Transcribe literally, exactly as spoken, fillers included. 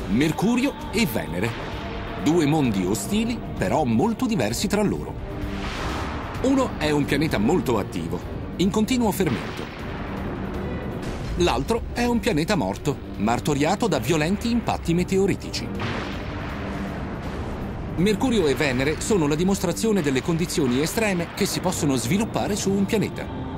Mercurio e Venere. Due mondi ostili, però molto diversi tra loro. Uno è un pianeta molto attivo, in continuo fermento. L'altro è un pianeta morto, martoriato da violenti impatti meteoritici. Mercurio e Venere sono la dimostrazione delle condizioni estreme che si possono sviluppare su un pianeta.